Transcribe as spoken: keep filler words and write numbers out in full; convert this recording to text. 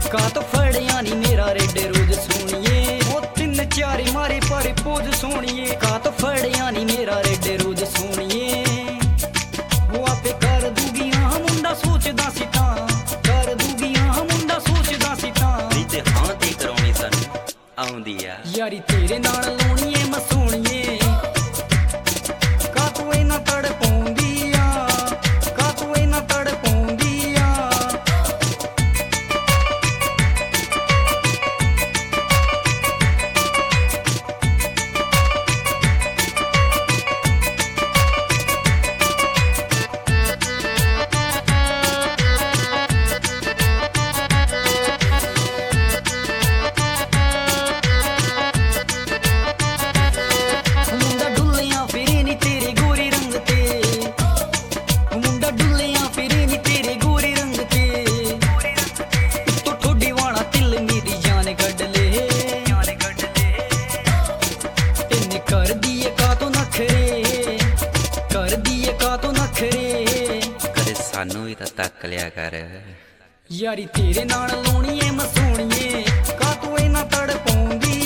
का तो फड़िया नी मेरा रेडे रोज सोनिए वो तीन चार मारे पर पोज सोनिए का तो फड़िया नी मेरा रेडे रोज सोनिए वो आपे कर दूगी हाँ मुंडा सोचदा सी तां कर दूगी हाँ मुंडा सोचदा सी तां नी ते हां ते कराउणी सन आउंदी आ यारी तेरे नाल लोणीए मैं सोनिए का तू इना तड़ पौंदी आ का तू इना तड़ पौंदी आ कर दिए का तो नखरे कर दिए का तो नखरे कदे सानू भी तां तक लिया कर यारी तेरे नाल लोणीए मैं सोनिए का तू इना तड़ पौंदी